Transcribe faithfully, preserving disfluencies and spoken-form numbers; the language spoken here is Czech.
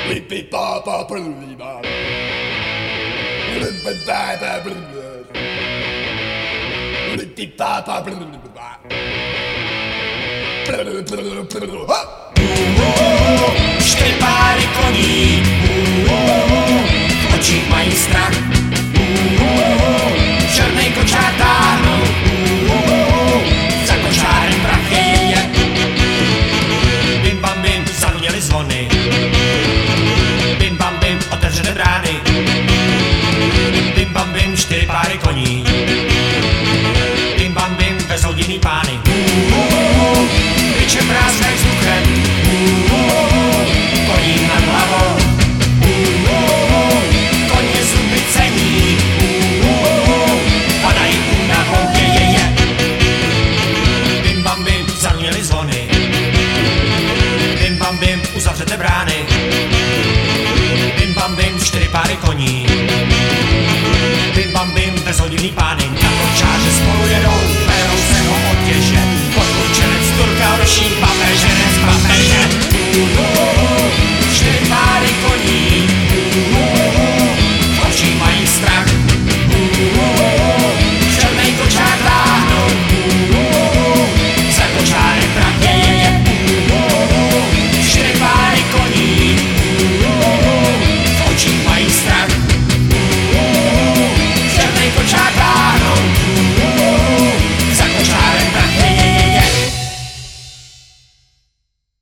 Čtyři páry koní, v očích mají strach. Černej kočár táhnou, za kočárem prach je. Bim bam bim, zaduněly zvony. Bim bam bim, otevřené brány. Bim bam bim, čtyři páry koní. Bim bam bim, bezhodiný pány.